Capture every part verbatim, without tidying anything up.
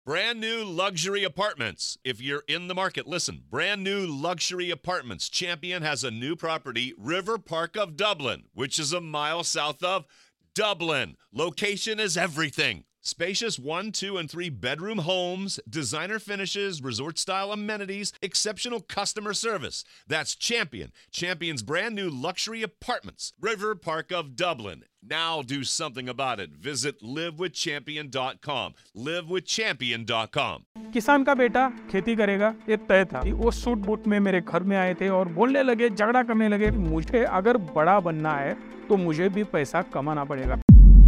Brand new luxury apartments. If you're in the market, listen. Brand new luxury apartments. Champion has a new property, River Park of Dublin, which is a mile south of Dublin. Location is everything. Spacious one, two, and three bedroom homes, designer finishes, resort-style amenities, exceptional customer service. That's Champion. Champion's brand new luxury apartments, River Park of Dublin. Now do something about it. Visit live with champion dot com. live with champion dot com. किसान का बेटा खेती करेगा ये तय था। वो suit boot में मेरे घर में आए थे और बोलने लगे, झगड़ा करने लगे, मुझे अगर बड़ा बनना है तो मुझे भी पैसा कमाना पड़ेगा।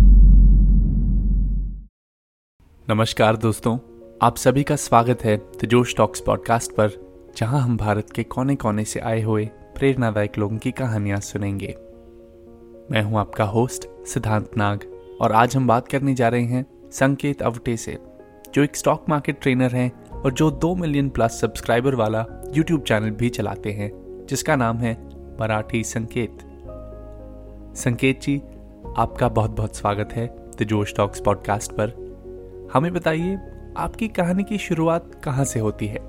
नमस्कार दोस्तों, आप सभी का स्वागत है द जोश टॉक्स पॉडकास्ट पर, जहां हम भारत के कोने कोने से आए हुए प्रेरणादायक लोगों की कहानियां सुनेंगे। मैं हूं आपका होस्ट सिद्धांत नाग और आज हम बात करने जा रहे हैं संकेत अवटे से, जो एक स्टॉक मार्केट ट्रेनर हैं और जो दो मिलियन प्लस सब्सक्राइबर वाला यूट्यूब चैनल भी चलाते हैं जिसका नाम है मराठी संकेत। संकेत जी, आपका बहुत बहुत स्वागत है द जोश टॉक्स पॉडकास्ट पर। हमें बताइए, आपकी कहानी की शुरुआत कहाँ से होती है?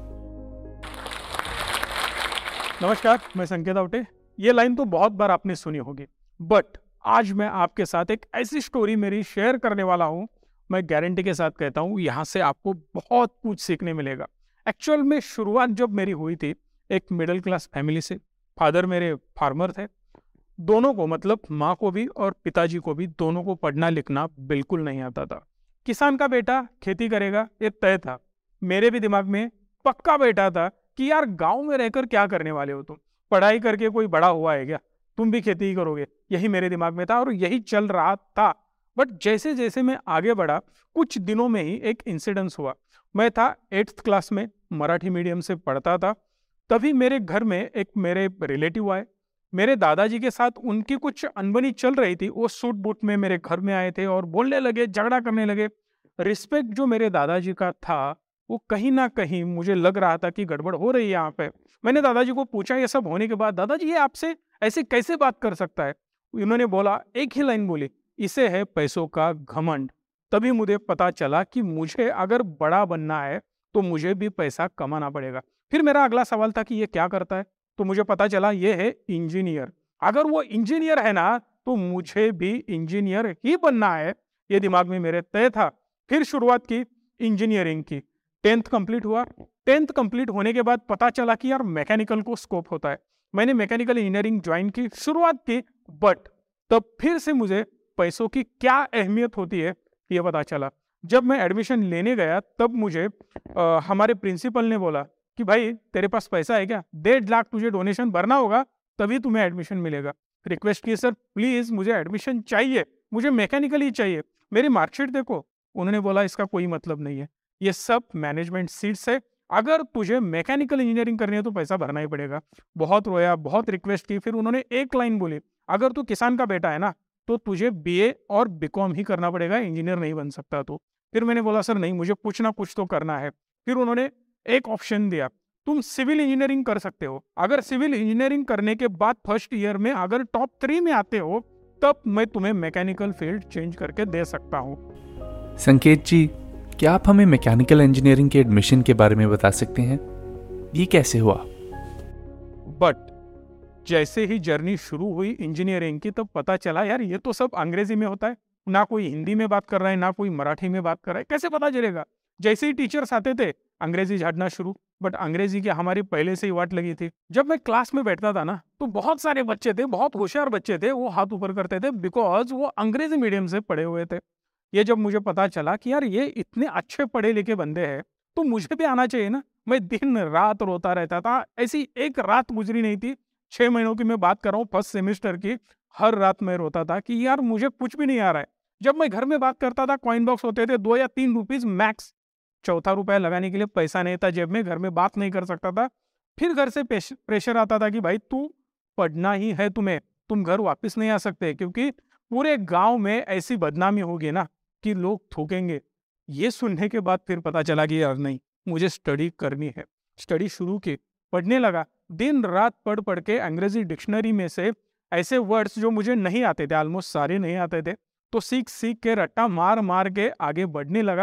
नमस्कार, मैं संकेत अवटे। ये लाइन तो बहुत बार आपने सुनी होगी, बट आज मैं आपके साथ एक ऐसी स्टोरी मेरी शेयर करने वाला हूँ, मैं गारंटी के साथ कहता हूँ यहाँ से आपको बहुत कुछ सीखने मिलेगा। एक्चुअल में शुरुआत जब मेरी हुई थी एक मिडिल क्लास फैमिली से। फादर मेरे फार्मर थे। दोनों को, मतलब माँ को भी और पिताजी को भी, दोनों को पढ़ना लिखना बिल्कुल नहीं आता था। किसान का बेटा खेती करेगा ये तय था। मेरे भी दिमाग में पक्का बैठा था कि यार गांव में रहकर क्या करने वाले हो तुम, पढ़ाई करके कोई बड़ा हुआ है क्या, तुम भी खेती ही करोगे, यही मेरे दिमाग में था और यही चल रहा था। बट जैसे जैसे मैं आगे बढ़ा, कुछ दिनों में ही एक इंसिडेंस हुआ। मैं था एट्थ क्लास में, मराठी मीडियम से पढ़ता था। तभी मेरे घर में एक मेरे रिलेटिव आए। मेरे दादाजी के साथ उनकी कुछ अनबनी चल रही थी। वो सूट बूट में मेरे घर में आए थे और बोलने लगे, झगड़ा करने लगे। रिस्पेक्ट जो मेरे दादाजी का था वो कहीं ना कहीं मुझे लग रहा था कि गड़बड़ हो रही है यहाँ पे। मैंने दादाजी को पूछा ये सब होने के बाद, दादाजी ये आपसे ऐसे कैसे बात कर सकता है? उन्होंने बोला, एक ही लाइन बोली, इसे है पैसों का घमंड। तभी मुझे पता चला कि मुझे अगर बड़ा बनना है तो मुझे भी पैसा कमाना पड़ेगा। फिर मेरा अगला सवाल था कि ये क्या करता है? तो मुझे पता चला ये है इंजीनियर। अगर वो इंजीनियर है ना तो मुझे भी इंजीनियर ही बनना है, ये दिमाग में मेरे तय था। फिर शुरुआत की इंजीनियरिंग की। टेंथ कंप्लीट हुआ। टेंथ कंप्लीट होने के बाद पता चला कि यार मैकेनिकल को स्कोप होता है। मैंने मैकेनिकल इंजीनियरिंग ज्वाइन की, शुरुआत की, बट तब फिर से मुझे पैसों की क्या अहमियत होती है ये पता चला। जब मैं एडमिशन लेने गया तब मुझे आ, हमारे प्रिंसिपल ने बोला कि भाई तेरे पास पैसा है क्या, डेढ़ लाख तुझे डोनेशन भरना होगा तभी तुम्हें एडमिशन मिलेगा। रिक्वेस्ट की, सर प्लीज मुझे एडमिशन चाहिए, मुझे मैकेनिकल ही चाहिए, मेरी मार्कशीट देखो। उन्होंने बोला इसका कोई मतलब नहीं है, ये सब मैनेजमेंट सीट्स है, अगर तुझे मैकेनिकल इंजीनियरिंग करनी है तो पैसा भरना ही पड़ेगा। बहुत रोया, बहुत रिक्वेस्ट की। फिर उन्होंने एक लाइन बोली, अगर तू किसान का बेटा है ना तो तुझे बीए और बीकॉम ही करना पड़ेगा, इंजीनियर नहीं बन सकता तू। फिर मैंने बोला सर नहीं, मुझे कुछ ना कुछ तो करना है। फिर उन्होंने एक ऑप्शन दिया, तुम सिविल इंजीनियरिंग कर सकते हो, अगर सिविल इंजीनियरिंग करने के बाद फर्स्ट ईयर में अगर टॉप थ्री में आते हो तब मैं तुम्हें मैकेनिकल फील्ड चेंज करके दे सकता हूँ। संकेत जी, क्या आप हमें मैकेनिकल इंजीनियरिंग के एडमिशन के बारे में बता सकते हैं? ये कैसे हुआ? बट जैसे ही जर्नी शुरू हुई इंजीनियरिंग की, तब पता चला यार ये तो सब अंग्रेजी में होता है, ना कोई हिंदी में बात कर रहा है ना कोई मराठी में बात कर रहा है, कैसे पता चलेगा? जैसे ही टीचर्स आते थे अंग्रेजी झाड़ना शुरू, बट अंग्रेजी की हमारी पहले से ही वाट लगी थी। जब मैं क्लास में बैठता था ना तो बहुत सारे बच्चे थे, बहुत होशियार बच्चे थे, वो हाथ ऊपर करते थे बिकॉज वो अंग्रेजी मीडियम से पढ़े हुए थे। ये जब मुझे पता चला कि यार ये इतने अच्छे पढ़े लिखे बंदे हैं तो मुझे भी आना चाहिए ना, मैं दिन रात रोता रहता था। ऐसी एक रात गुजरी नहीं थी, छह महीनों की मैं बात कर रहा हूँ, फर्स्ट सेमेस्टर की, हर रात मैं रोता था कि यार मुझे कुछ भी नहीं आ रहा है। जब मैं घर में बात करता था, कॉइन बॉक्स होते थे दो या तीन रुपीज मैक्स, चौथा रुपया लगाने के लिए पैसा नहीं था जेब में, घर में बात नहीं कर सकता था। फिर घर से प्रेशर आता था कि भाई तू पढ़ना ही है तुम्हें, तुम घर वापस नहीं आ सकते क्योंकि पूरे गांव में ऐसी बदनामी होगी ना कि लोग थूकेंगे। ये सुनने के बाद फिर पता चला कि यार नहीं, मुझे स्टडी करनी है। स्टडी शुरू की, पढ़ने लगा, दिन रात पढ़ पढ़ के अंग्रेजी डिक्शनरी में से ऐसे वर्ड्स जो मुझे नहीं आते थे, ऑलमोस्ट सारे नहीं आते थे, तो सीख सीख के रट्टा मार मार के आगे बढ़ने लगा।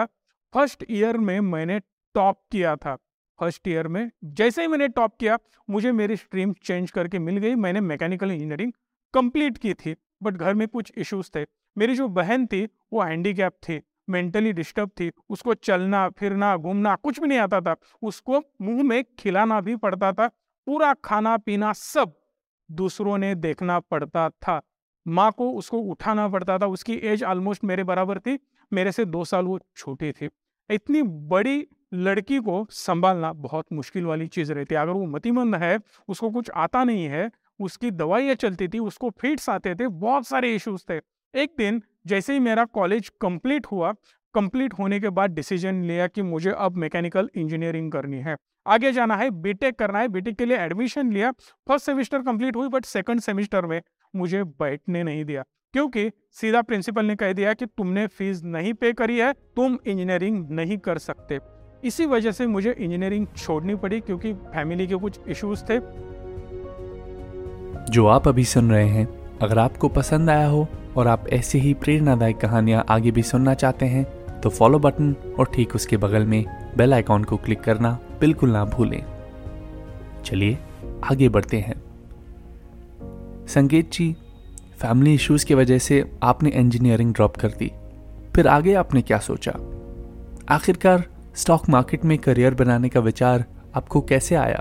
फर्स्ट ईयर में मैंने टॉप किया था। फर्स्ट ईयर में जैसे ही मैंने टॉप किया, मुझे मेरी स्ट्रीम चेंज करके मिल गई। मैंने मैकेनिकल इंजीनियरिंग कंप्लीट की थी, बट घर में कुछ इश्यूज थे। मेरी जो बहन थी वो हैंडीकैप थी, मेंटली डिस्टर्ब थी। उसको चलना फिरना घूमना कुछ भी नहीं आता था। उसको मुंह में खिलाना भी पड़ता था, पूरा खाना पीना सब दूसरों ने देखना पड़ता था। माँ को उसको उठाना पड़ता था। उसकी एज ऑलमोस्ट मेरे बराबर थी, मेरे से दो साल वो छोटी थी। इतनी बड़ी लड़की को संभालना बहुत मुश्किल वाली चीज रहती है। अगर वो मतिमंद है, उसको कुछ आता नहीं है, उसकी दवाइयाँ चलती थी, उसको फिट्स आते थे, बहुत सारे इश्यूज थे। एक दिन जैसे ही मेरा कॉलेज कंप्लीट हुआ, कंप्लीट होने के बाद डिसीजन लिया कि मुझे अब मैकेनिकल इंजीनियरिंग करनी है, आगे जाना है, बीटेक करना है। बीटेक के लिए एडमिशन लिया। फर्स्ट सेमेस्टर कंप्लीट हुई, बट सेकंड सेमेस्टर में मुझे बैठने नहीं दिया, क्योंकि सीधा प्रिंसिपल ने कह दिया कि तुमने फीस नहीं पे करी है, तुम इंजीनियरिंग नहीं कर सकते। इसी वजह से मुझे इंजीनियरिंग छोड़नी पड़ी, क्योंकि फैमिली के कुछ इश्यूज थे। जो आप अभी सुन रहे हैं, अगर आपको पसंद आया हो और आप ऐसी ही प्रेरणादायक कहानियां आगे भी सुनना चाहते हैं तो फॉलो बटन और ठीक उसके बगल में बेल आइकॉन को क्लिक करना बिल्कुल ना भूलें। चलिए आगे बढ़ते हैं। संकेत जी, फैमिली इश्यूज की वजह से आपने इंजीनियरिंग ड्रॉप कर दी, फिर आगे आपने क्या सोचा? आखिरकार स्टॉक मार्केट में करियर बनाने का विचार आपको कैसे आया?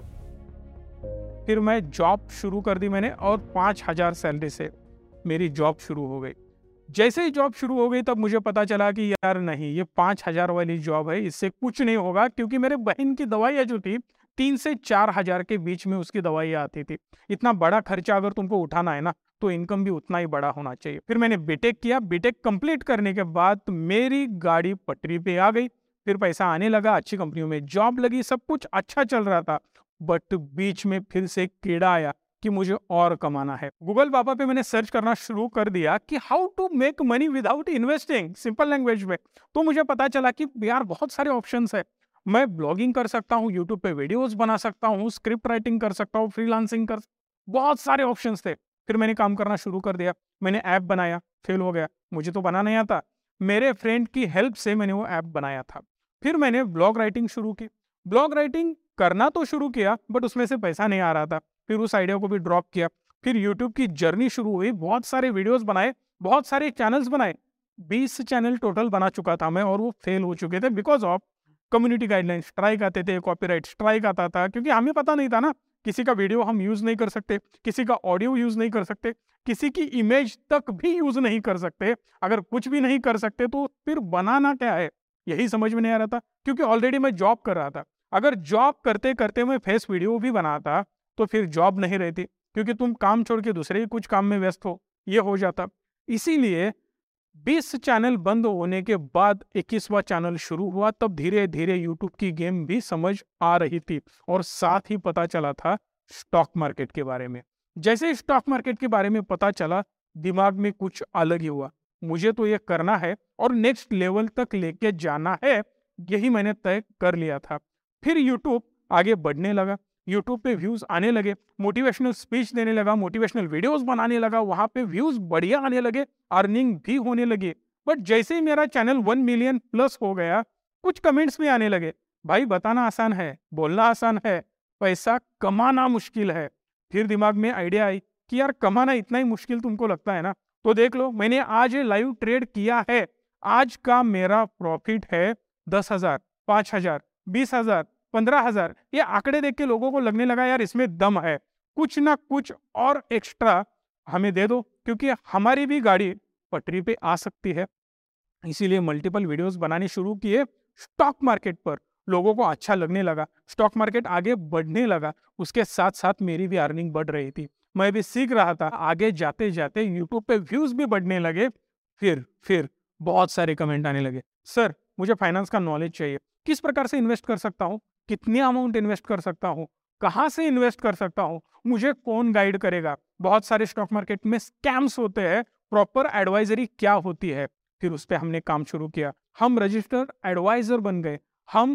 फिर मैं जॉब शुरू कर दी मैंने, और पाँच हजार सैलरी से मेरी जॉब शुरू हो गई। जैसे ही जॉब शुरू हो गई तब मुझे पता चला कि यार नहीं, ये पाँच हजार वाली जॉब है, इससे कुछ नहीं होगा। क्योंकि मेरे बहन की दवाइयाँ जो थी तीन से चार हजार के बीच में उसकी दवाइयाँ आती थी। इतना बड़ा खर्चा अगर तुमको उठाना है ना, तो इनकम भी उतना ही बड़ा होना चाहिए। फिर मैंने बीटेक किया। बीटेक कंप्लीट करने के बाद मेरी गाड़ी पटरी पे आ गई। फिर पैसा आने लगा, अच्छी कंपनियों में जॉब लगी, सब कुछ अच्छा चल रहा था। बट बीच में फिर से कीड़ा आया कि मुझे और कमाना है। गूगल बाबा पे मैंने सर्च करना शुरू कर दिया कि how to make money without investing, simple language में। तो मुझे पता चला कि यार बहुत सारे ऑप्शंस है। मैं ब्लॉगिंग कर सकता हूँ, यूट्यूब पे वीडियोस बना सकता हूँ, स्क्रिप्ट राइटिंग कर सकता हूँ, फ्रीलांसिंग कर, बहुत सारे ऑप्शंस थे। फिर मैंने काम करना शुरू कर दिया। मैंने ऐप बनाया, फेल हो गया, मुझे तो बनाना नहीं आता। मेरे फ्रेंड की हेल्प से मैंने वो ऐप बनाया था। फिर मैंने ब्लॉग राइटिंग शुरू की। ब्लॉग राइटिंग करना तो शुरू किया, बट उसमें से पैसा नहीं आ रहा था। फिर उस आइडिया को भी ड्रॉप किया। फिर यूट्यूब की जर्नी शुरू हुई, बहुत सारे वीडियोस बनाए, बहुत सारे चैनल्स बनाए। बीस चैनल टोटल बना चुका था मैं, और वो फेल हो चुके थे because of community guidelines. Strike आते थे, कॉपीराइट स्ट्राइक आता था, क्योंकि हमें पता नहीं था ना, किसी का वीडियो हम यूज नहीं कर सकते, किसी का ऑडियो यूज नहीं कर सकते, किसी की इमेज तक भी यूज नहीं कर सकते। अगर कुछ भी नहीं कर सकते तो फिर बनाना क्या है, यही समझ में नहीं आ रहा था। क्योंकि ऑलरेडी मैं जॉब कर रहा था। अगर जॉब करते करते मैं फेस वीडियो भी बनाता तो फिर जॉब नहीं रहती, क्योंकि तुम काम छोड़ के दूसरे ही कुछ काम में व्यस्त हो, ये हो जाता। इसीलिए बीस चैनल बंद होने के बाद इक्कीसवां चैनल शुरू हुआ। तब धीरे धीरे यूट्यूब की गेम भी समझ आ रही थी, और साथ ही पता चला था स्टॉक मार्केट के बारे में। जैसे ही स्टॉक मार्केट के बारे में पता चला, दिमाग में कुछ अलग ही हुआ। मुझे तो ये करना है और नेक्स्ट लेवल तक लेके जाना है, यही मैंने तय कर लिया था। फिर यूट्यूब आगे बढ़ने लगा, यूट्यूब पे व्यूज आने लगे, मोटिवेशनल स्पीच देने लगा, मोटिवेशनल वीडियोस बनाने लगा, वहां पे व्यूज बढ़िया आने लगे, अर्निंग भी होने लगी। बट जैसे ही मेरा चैनल वन मिलियन प्लस हो गया, कुछ कमेंट्स भी आने लगे, भाई बताना आसान है, बोलना आसान है, पैसा कमाना मुश्किल है। फिर दिमाग में आइडिया आई कि यार कमाना इतना ही मुश्किल तुमको लगता है ना, तो देख लो, मैंने आज लाइव ट्रेड किया है। आज का मेरा प्रॉफिट है दस हजार, पांच हजार, बीस हजार, पंद्रह हजार। ये आंकड़े देख के लोगों को लगने लगा यार इसमें दम है, कुछ ना कुछ और एक्स्ट्रा हमें दे दो, क्योंकि हमारी भी गाड़ी पटरी पे आ सकती है। इसीलिए मल्टीपल वीडियोस बनाने शुरू किए स्टॉक मार्केट पर। लोगों को अच्छा लगने लगा, स्टॉक मार्केट आगे बढ़ने लगा, उसके साथ साथ मेरी भी अर्निंग बढ़ रही थी, मैं भी सीख रहा था। आगे जाते जाते यूट्यूब पे व्यूज भी बढ़ने लगे। फिर फिर बहुत सारे कमेंट आने लगे, सर मुझे फाइनेंस का नॉलेज चाहिए, किस प्रकार से इन्वेस्ट कर सकता हूँ, कितने अमाउंट इन्वेस्ट कर सकता हूँ, कहाँ से इन्वेस्ट कर सकता हूँ, मुझे कौन गाइड करेगा। बहुत सारे स्टॉक मार्केट में स्कैम्स होते हैं, प्रॉपर एडवाइजरी क्या होती है। फिर उस पर हमने काम शुरू किया, हम रजिस्टर्ड एडवाइजर बन गए, हम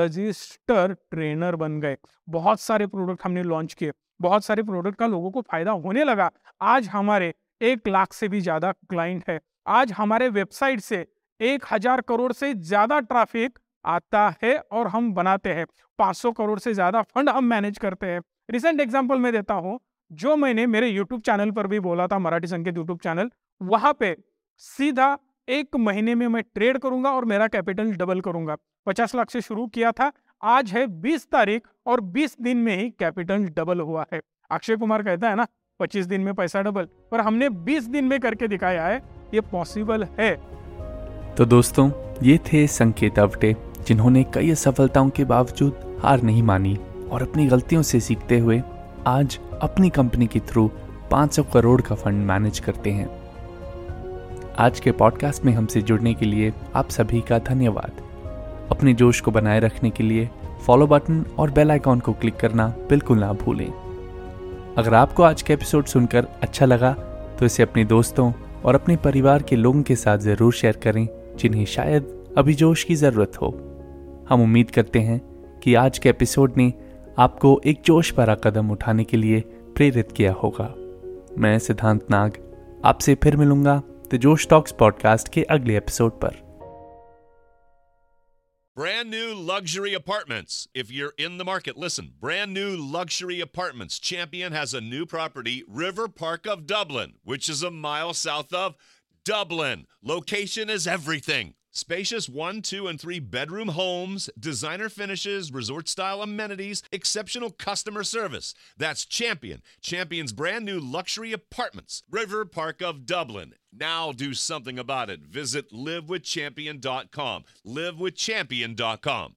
रजिस्टर ट्रेनर बन गए। बहुत सारे प्रोडक्ट हमने लॉन्च किए, बहुत सारे प्रोडक्ट का लोगों को फायदा होने लगा। आज हमारे एक लाख से भी ज्यादा क्लाइंट है। आज हमारे वेबसाइट से एक हजार करोड़ से ज्यादा ट्रैफिक आता है और हम बनाते हैं। पाँच सौ करोड़ से ज्यादा फंड हम मैनेज करते हैं। रिसेंट एग्जांपल मैं देता हूं, जो मैंने मेरे यूट्यूब चैनल पर भी बोला था, मराठी संकेत यूट्यूब चैनल, वहां पे सीधा एक महीने में मैं ट्रेड करूंगा और मेरा कैपिटल डबल करूंगा। पचास लाख से शुरू किया था, आज है बीस तारीख और बीस दिन में ही कैपिटल डबल हुआ है। अक्षय कुमार कहता है ना, पच्चीस दिन में पैसा डबल, पर हमने बीस दिन में करके दिखाया है, ये पॉसिबल है। तो दोस्तों, ये थे संकेत अवटे, जिन्होंने कई असफलताओं के बावजूद हार नहीं मानी और अपनी गलतियों से सीखते हुए आज अपनी कंपनी के थ्रू पाँच सौ करोड़ का फंड मैनेज करते हैं। आज के पॉडकास्ट में हमसे जुड़ने के लिए आप सभी का धन्यवाद। अपने जोश को बनाए रखने के लिए फॉलो बटन और बेल आइकॉन को क्लिक करना बिल्कुल ना भूलें। अगर आपको आज का एपिसोड सुनकर अच्छा लगा तो इसे अपने दोस्तों और अपने परिवार के लोगों के साथ जरूर शेयर करें, जिन्हें शायद अभी जोश की जरूरत हो। हम उम्मीद करते हैं कि आज के एपिसोड ने आपको एक जोश भरा कदम उठाने के लिए प्रेरित किया होगा। मैं सिद्धांत नाग आपसे फिर मिलूंगा द जोश टॉक्स पॉडकास्ट के अगले एपिसोड पर। Brand new luxury apartments. If you're in the market, listen. Brand new luxury apartments. Champion has a new property, River Park of Dublin, which is a mile south of Dublin. Location is everything. Spacious one, two, and three bedroom homes, designer finishes, resort-style amenities, exceptional customer service. That's Champion. Champion's brand new luxury apartments, River Park of Dublin. Now do something about it. Visit live with champion dot com. live with champion dot com.